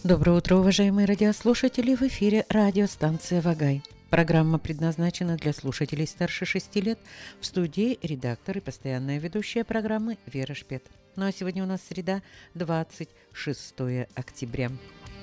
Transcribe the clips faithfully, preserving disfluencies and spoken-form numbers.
Доброе утро, уважаемые радиослушатели! В эфире радиостанция «Вагай». Программа предназначена для слушателей старше шести лет. В студии редактор и постоянная ведущая программы Вера Шпет. Ну а сегодня у нас среда, двадцать шестое октября.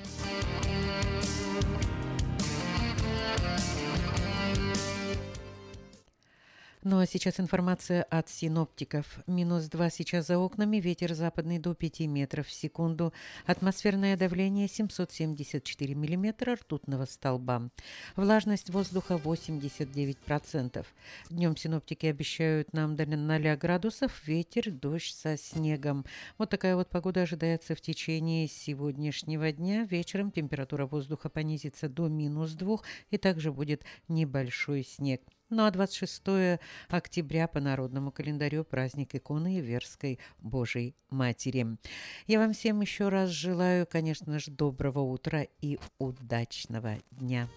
Ну а сейчас информация от синоптиков. Минус два сейчас за окнами, ветер западный до пяти метров в секунду. Атмосферное давление семьсот семьдесят четыре миллиметра ртутного столба. Влажность воздуха восемьдесят девять процентов. Днем синоптики обещают нам до ноля градусов, ветер, дождь со снегом. Вот такая вот погода ожидается в течение сегодняшнего дня. Вечером температура воздуха понизится до минус двух, и также будет небольшой снег. Ну а двадцать шестое октября по народному календарю праздник иконы Иверской Божией Матери. Я вам всем еще раз желаю, конечно же, доброго утра и удачного дня.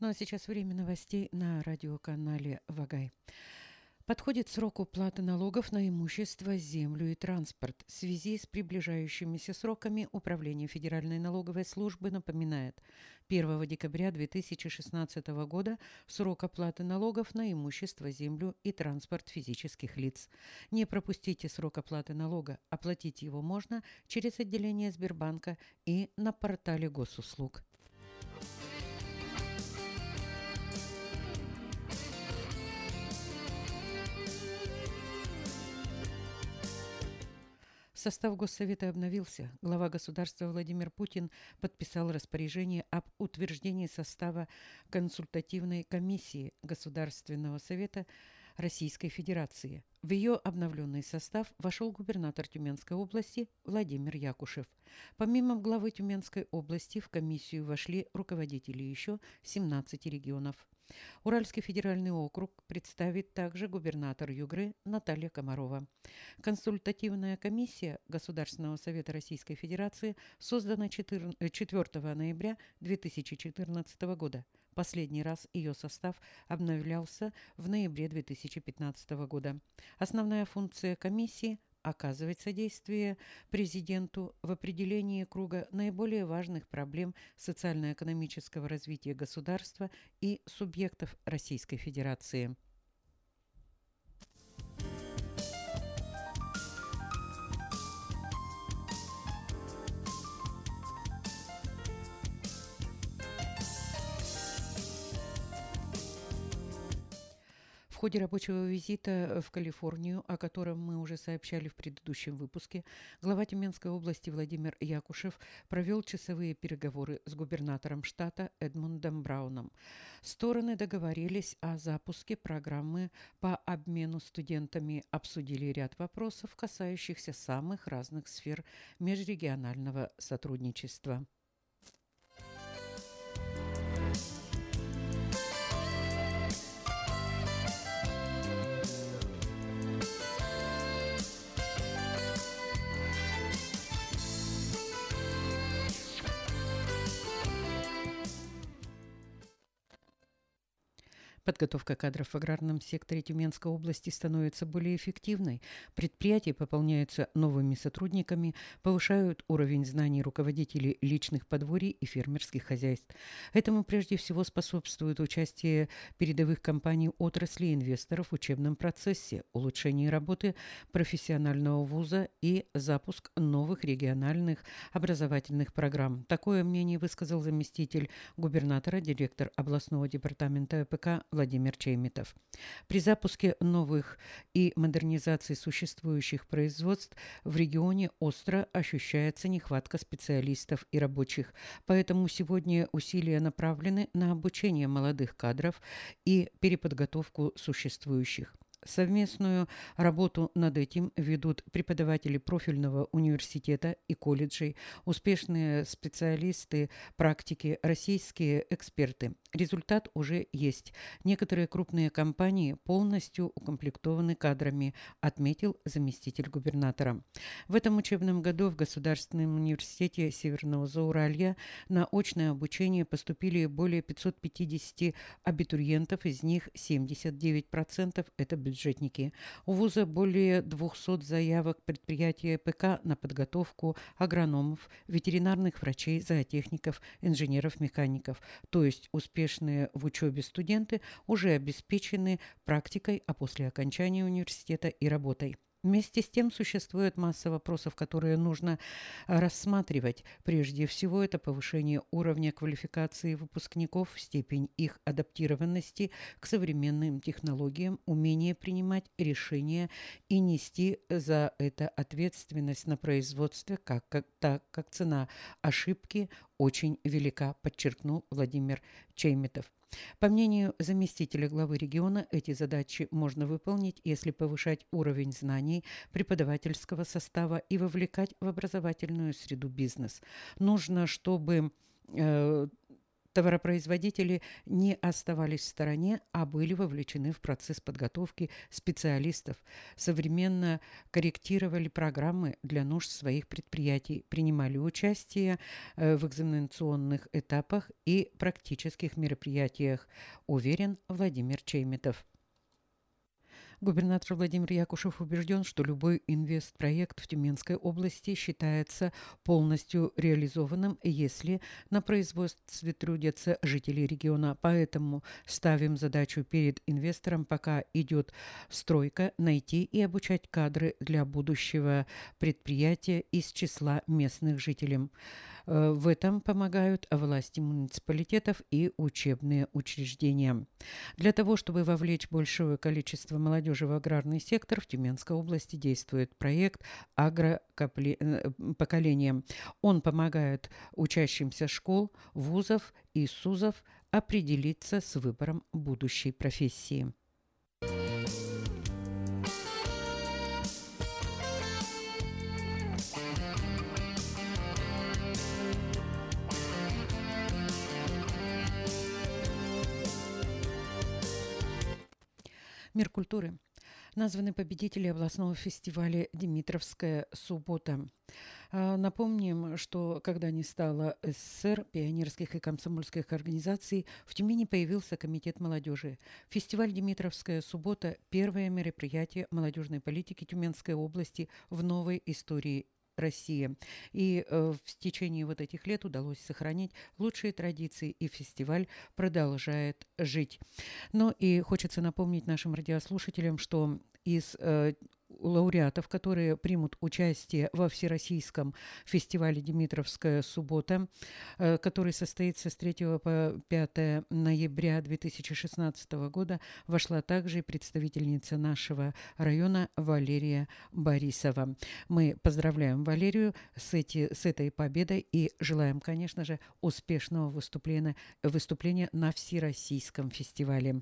Ну а сейчас время новостей на радиоканале «Вагай». Подходит срок уплаты налогов на имущество, землю и транспорт. В связи с приближающимися сроками Управление Федеральной налоговой службы напоминает: первого декабря две тысячи шестнадцатого года срок оплаты налогов на имущество, землю и транспорт физических лиц. Не пропустите срок оплаты налога. Оплатить его можно через отделение Сбербанка и на портале госуслуг. Состав Госсовета обновился. Глава государства Владимир Путин подписал распоряжение об утверждении состава консультативной комиссии Государственного совета Российской Федерации. В ее обновленный состав вошел губернатор Тюменской области Владимир Якушев. Помимо главы Тюменской области в комиссию вошли руководители еще семнадцати регионов. Уральский федеральный округ представит также губернатор Югры Наталья Комарова. Консультативная комиссия Государственного совета Российской Федерации создана четвёртого ноября две тысячи четырнадцатого года. Последний раз ее состав обновлялся в ноябре две тысячи пятнадцатого года. Основная функция комиссии – оказывать содействие президенту в определении круга наиболее важных проблем социально-экономического развития государства и субъектов Российской Федерации. В ходе рабочего визита в Калифорнию, о котором мы уже сообщали в предыдущем выпуске, глава Тюменской области Владимир Якушев провел часовые переговоры с губернатором штата Эдмундом Брауном. Стороны договорились о запуске программы по обмену студентами, обсудили ряд вопросов, касающихся самых разных сфер межрегионального сотрудничества. Подготовка кадров в аграрном секторе Тюменской области становится более эффективной. Предприятия пополняются новыми сотрудниками, повышают уровень знаний руководителей личных подворий и фермерских хозяйств. Этому прежде всего способствует участие передовых компаний отрасли и инвесторов в учебном процессе, улучшение работы профессионального вуза и запуск новых региональных образовательных программ. Такое мнение высказал заместитель губернатора, директор областного департамента Э П К Владимир Чеймитов. При запуске новых и модернизации существующих производств в регионе остро ощущается нехватка специалистов и рабочих. Поэтому сегодня усилия направлены на обучение молодых кадров и переподготовку существующих. Совместную работу над этим ведут преподаватели профильного университета и колледжей, успешные специалисты, практики, российские эксперты. Результат уже есть. Некоторые крупные компании полностью укомплектованы кадрами, отметил заместитель губернатора. В этом учебном году в Государственном университете Северного Зауралья на очное обучение поступили более пятисот пятидесяти абитуриентов, из них семьдесят девять процентов это бюджетные. бюджетники. У вуза более двухсот заявок предприятия Э П К на подготовку агрономов, ветеринарных врачей, зоотехников, инженеров-механиков. То есть успешные в учебе студенты уже обеспечены практикой, а после окончания университета и работой. Вместе с тем существует масса вопросов, которые нужно рассматривать. Прежде всего, это повышение уровня квалификации выпускников, степень их адаптированности к современным технологиям, умение принимать решения и нести за это ответственность на производстве, как, как, так как цена ошибки очень велика, подчеркнул Владимир Чеймитов. По мнению заместителя главы региона, эти задачи можно выполнить, если повышать уровень знаний преподавательского состава и вовлекать в образовательную среду бизнес. Нужно, чтобы э, Товаропроизводители не оставались в стороне, а были вовлечены в процесс подготовки специалистов, современно корректировали программы для нужд своих предприятий, принимали участие э, в экзаменационных этапах и практических мероприятиях, уверен Владимир Чейметов. Губернатор Владимир Якушев убежден, что любой инвестпроект в Тюменской области считается полностью реализованным, если на производстве трудятся жители региона. Поэтому ставим задачу перед инвестором, пока идет стройка, найти и обучать кадры для будущего предприятия из числа местных жителей. В этом помогают власти муниципалитетов и учебные учреждения. Для того, чтобы вовлечь большое количество молодежи в аграрный сектор, в Тюменской области действует проект «Агропоколение». Он помогает учащимся школ, вузов и СУЗов определиться с выбором будущей профессии. Мир культуры. Названы победители областного фестиваля «Димитровская суббота». Напомним, что когда не стало СССР, пионерских и комсомольских организаций, в Тюмени появился комитет молодежи. Фестиваль «Димитровская суббота» – первое мероприятие молодежной политики Тюменской области в новой истории России. И э, в течение вот этих лет удалось сохранить лучшие традиции, и фестиваль продолжает жить. Но и хочется напомнить нашим радиослушателям, что из э, лауреатов, которые примут участие во Всероссийском фестивале «Димитровская суббота», э, который состоится с третьего по пятое ноября две тысячи шестнадцатого года, вошла также и представительница нашего района Валерия Борисова. Мы поздравляем Валерию с, эти, с этой победой и желаем, конечно же, успешного выступления, выступления на Всероссийском фестивале.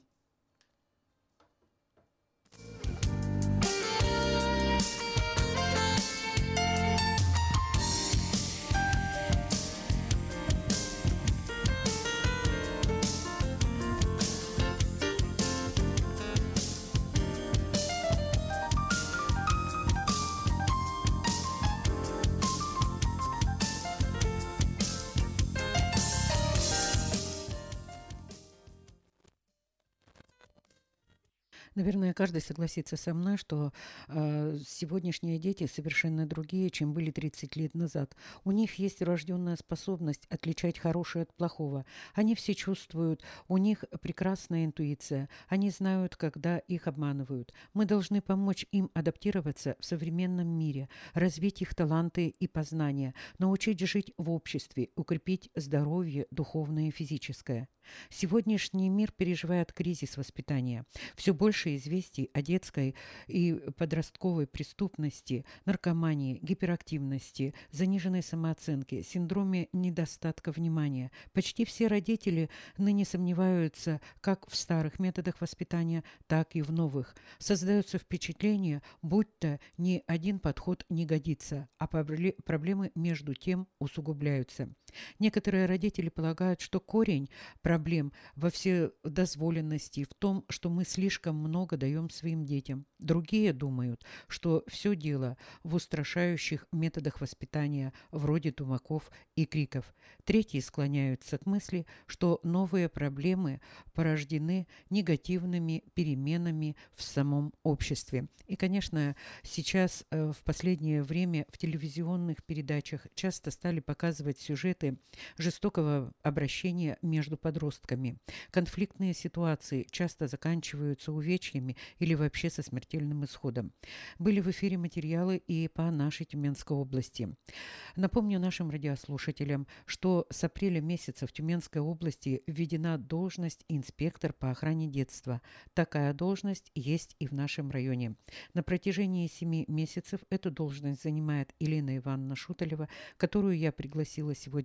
Наверное, каждый согласится со мной, что э, сегодняшние дети совершенно другие, чем были тридцать лет назад. У них есть врожденная способность отличать хорошее от плохого. Они все чувствуют, у них прекрасная интуиция. Они знают, когда их обманывают. Мы должны помочь им адаптироваться в современном мире, развить их таланты и познания, научить жить в обществе, укрепить здоровье духовное и физическое. Сегодняшний мир переживает кризис воспитания. Все больше известий о детской и подростковой преступности, наркомании, гиперактивности, заниженной самооценке, синдроме недостатка внимания. Почти все родители ныне сомневаются как в старых методах воспитания, так и в новых. Создается впечатление, будто ни один подход не годится, а проблемы между тем усугубляются. Некоторые родители полагают, что корень проблем во вседозволенности, в том, что мы слишком много даем своим детям. Другие думают, что все дело в устрашающих методах воспитания, вроде тумаков и криков. Третьи склоняются к мысли, что новые проблемы порождены негативными переменами в самом обществе. И, конечно, сейчас в последнее время в телевизионных передачах часто стали показывать сюжеты жестокого обращения между подростками. Конфликтные ситуации часто заканчиваются увечьями или вообще со смертельным исходом. Были в эфире материалы и по нашей Тюменской области. Напомню нашим радиослушателям, что с апреля месяца в Тюменской области введена должность инспектор по охране детства. Такая должность есть и в нашем районе. На протяжении семи месяцев эту должность занимает Елена Ивановна Шуталева, которую я пригласила сегодня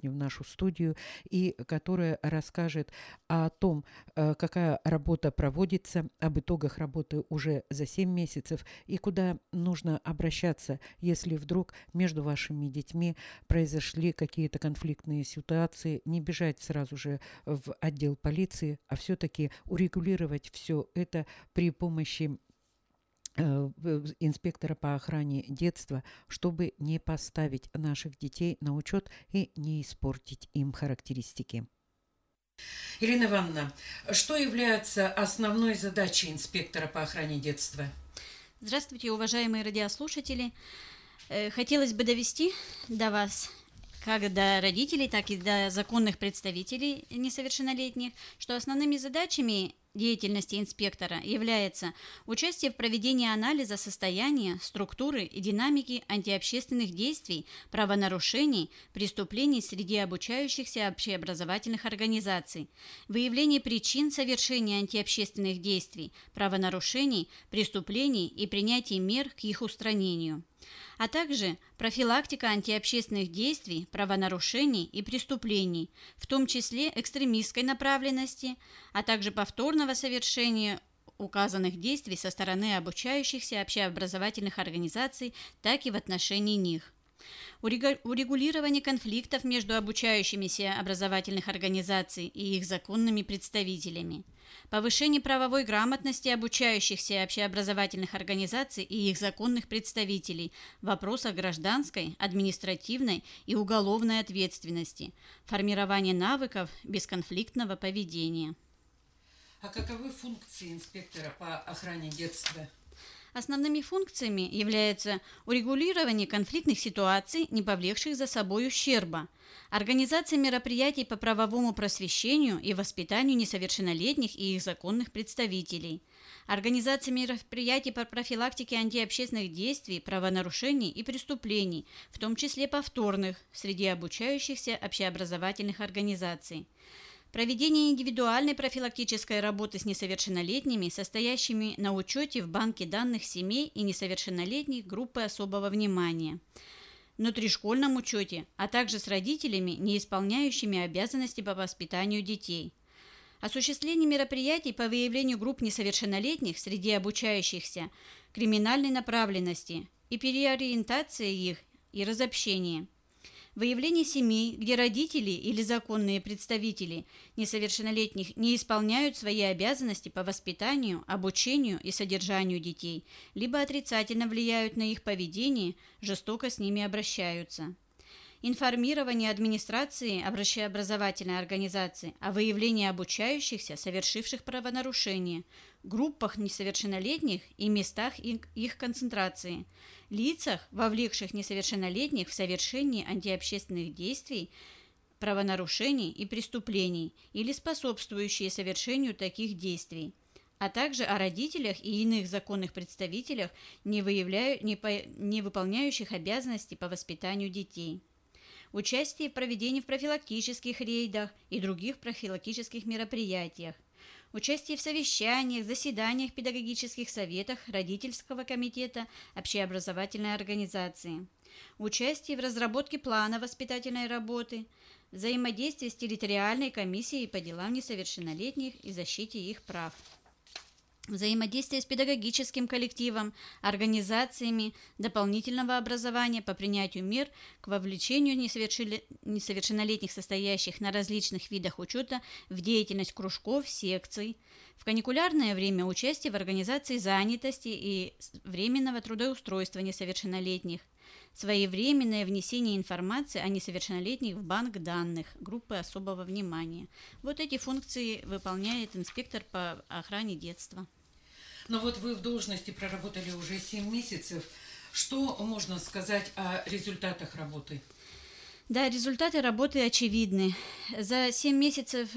сегодня в нашу студию и которая расскажет о том, какая работа проводится, об итогах работы уже за семь месяцев и куда нужно обращаться, если вдруг между вашими детьми произошли какие-то конфликтные ситуации, не бежать сразу же в отдел полиции, а все-таки урегулировать все это при помощи инспектора по охране детства, чтобы не поставить наших детей на учет и не испортить им характеристики. Ирина Ивановна, что является основной задачей инспектора по охране детства? Здравствуйте, уважаемые радиослушатели. Хотелось бы довести до вас, как до родителей, так и до законных представителей несовершеннолетних, что основными задачами деятельности инспектора является участие в проведении анализа состояния, структуры и динамики антиобщественных действий, правонарушений, преступлений среди обучающихся общеобразовательных организаций, выявление причин совершения антиобщественных действий, правонарушений, преступлений и принятие мер к их устранению, а также профилактика антиобщественных действий, правонарушений и преступлений, в том числе экстремистской направленности, а также повторного совершения указанных действий со стороны обучающихся общеобразовательных организаций, так и в отношении них. Урегулирование конфликтов между обучающимися образовательных организаций и их законными представителями. Повышение правовой грамотности обучающихся общеобразовательных организаций и их законных представителей в вопросах гражданской, административной и уголовной ответственности. Формирование навыков бесконфликтного поведения. А каковы функции инспектора по охране детства? Основными функциями являются урегулирование конфликтных ситуаций, не повлекших за собой ущерба, организация мероприятий по правовому просвещению и воспитанию несовершеннолетних и их законных представителей, организация мероприятий по профилактике антиобщественных действий, правонарушений и преступлений, в том числе повторных, среди обучающихся общеобразовательных организаций. Проведение индивидуальной профилактической работы с несовершеннолетними, состоящими на учете в банке данных семей и несовершеннолетних группы особого внимания, внутришкольном учете, а также с родителями, не исполняющими обязанности по воспитанию детей. Осуществление мероприятий по выявлению групп несовершеннолетних среди обучающихся криминальной направленности и переориентации их и разобщения. Выявление семей, где родители или законные представители несовершеннолетних не исполняют свои обязанности по воспитанию, обучению и содержанию детей, либо отрицательно влияют на их поведение, жестоко с ними обращаются. Информирование администрации общеобразовательной организации о выявлении обучающихся, совершивших правонарушения, группах несовершеннолетних и местах их концентрации, лицах, вовлекших несовершеннолетних в совершении антиобщественных действий, правонарушений и преступлений или способствующие совершению таких действий, а также о родителях и иных законных представителях, не, выявляю, не, по, не выполняющих обязанности по воспитанию детей. Участие в проведении в профилактических рейдах и других профилактических мероприятиях. Участие в совещаниях, заседаниях педагогических советах родительского комитета общеобразовательной организации. Участие в разработке плана воспитательной работы. Взаимодействие с территориальной комиссией по делам несовершеннолетних и защите их прав. Взаимодействие с педагогическим коллективом, организациями дополнительного образования по принятию мер к вовлечению несовершеннолетних, состоящих на различных видах учета, в деятельность кружков, секций. В каникулярное время участие в организации занятости и временного трудоустройства несовершеннолетних. Своевременное внесение информации о несовершеннолетних в банк данных группы особого внимания. Вот эти функции выполняет инспектор по охране детства. Но вот вы в должности проработали уже семь месяцев. Что можно сказать о результатах работы? Да, результаты работы очевидны. За семь месяцев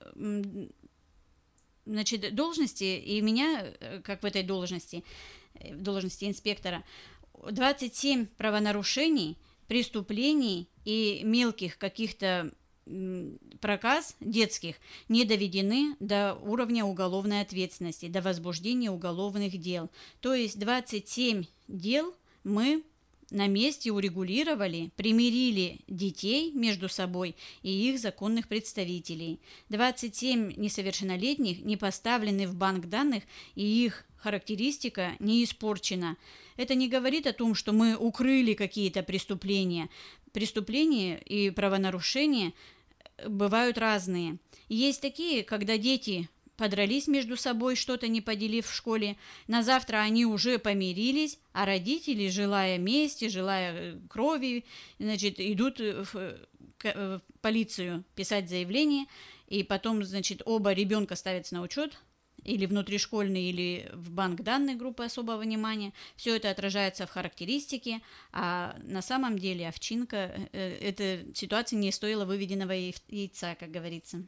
значит, должности, и меня, как в этой должности, в должности инспектора, двадцать семь правонарушений, преступлений и мелких каких-то проказ детских не доведены до уровня уголовной ответственности, до возбуждения уголовных дел. То есть двадцать семь дел мы на месте урегулировали, примирили детей между собой и их законных представителей. двадцать семь несовершеннолетних не поставлены в банк данных, и их характеристика не испорчена. Это не говорит о том, что мы укрыли какие-то преступления. Преступления и правонарушения бывают разные. Есть такие, когда дети подрались между собой, что-то не поделив в школе, на завтра они уже помирились, а родители, желая мести, желая крови, значит, идут в, в полицию писать заявление, и потом, значит, оба ребенка ставятся на учет, или внутришкольный, или в банк данных группы особого внимания. Все это отражается в характеристике, а на самом деле овчинка, э, эта ситуация не стоила выведенного яйца, как говорится.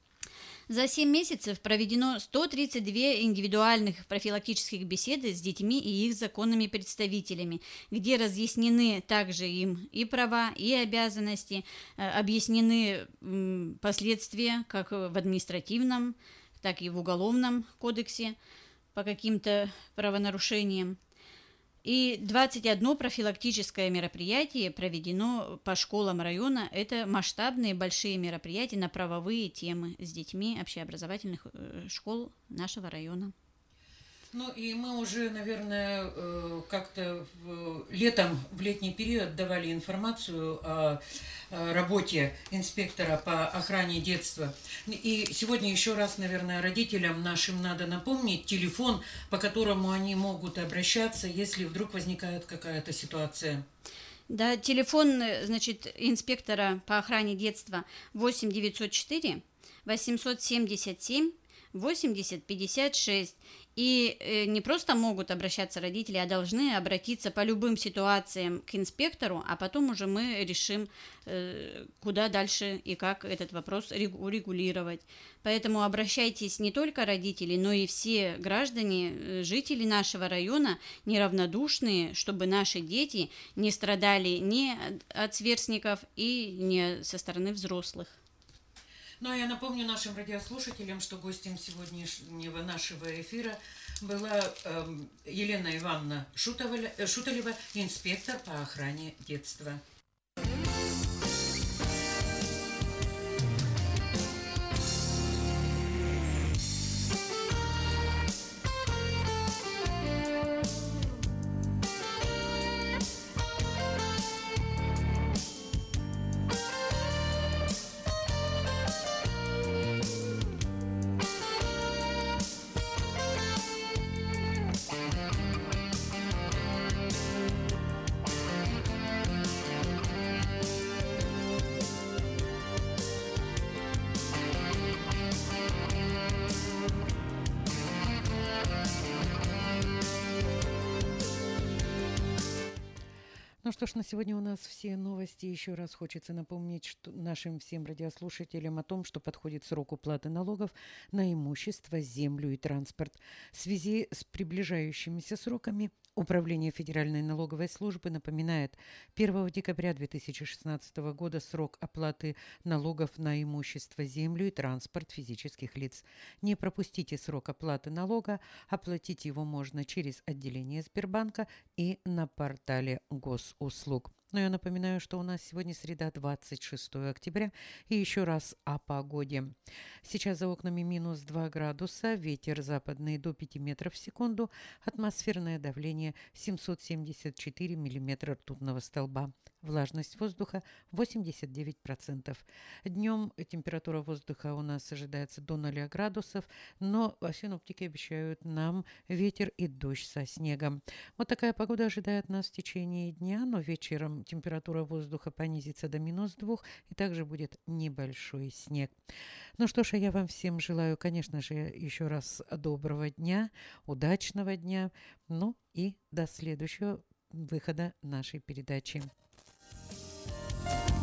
За семь месяцев проведено сто тридцать две индивидуальных профилактических беседы с детьми и их законными представителями, где разъяснены также им и права, и обязанности, объяснены последствия как в административном, так и в уголовном кодексе по каким-то правонарушениям. И двадцать одно профилактическое мероприятие проведено по школам района. Это масштабные большие мероприятия на правовые темы с детьми общеобразовательных школ нашего района. Ну и мы уже, наверное, как-то летом, в летний период давали информацию о работе инспектора по охране детства. И сегодня еще раз, наверное, родителям нашим надо напомнить телефон, по которому они могут обращаться, если вдруг возникает какая-то ситуация. Да, телефон, значит, инспектора по охране детства восемь девятьсот четыре восемьсот семьдесят семь восемьдесят пятьдесят шесть. И не просто могут обращаться родители, а должны обратиться по любым ситуациям к инспектору, а потом уже мы решим, куда дальше и как этот вопрос урегулировать. Поэтому обращайтесь не только родители, но и все граждане, жители нашего района, неравнодушные, чтобы наши дети не страдали ни от сверстников и ни со стороны взрослых. Ну, а я напомню нашим радиослушателям, что гостем сегодняшнего нашего эфира была э, Елена Ивановна Шуталева, инспектор по охране детства. Ну что ж, на сегодня у нас все новости. Еще раз хочется напомнить что нашим всем радиослушателям о том, что подходит срок уплаты налогов на имущество, землю и транспорт. В связи с приближающимися сроками Управление Федеральной налоговой службы напоминает, первого декабря две тысячи шестнадцатого года срок оплаты налогов на имущество, землю и транспорт физических лиц. Не пропустите срок оплаты налога, оплатить его можно через отделение Сбербанка и на портале госуслуг. Но я напоминаю, что у нас сегодня среда, двадцать шестого октября. И еще раз о погоде. Сейчас за окнами минус два градуса, ветер западный до пяти метров в секунду, атмосферное давление семьсот семьдесят четыре миллиметра ртутного столба. Влажность воздуха восемьдесят девять процентов. Днем температура воздуха у нас ожидается до ноля градусов, но синоптики обещают нам ветер и дождь со снегом. Вот такая погода ожидает нас в течение дня, но вечером температура воздуха понизится до минус двух, и также будет небольшой снег. Ну что ж, я вам всем желаю, конечно же, еще раз доброго дня, удачного дня, ну и до следующего выхода нашей передачи.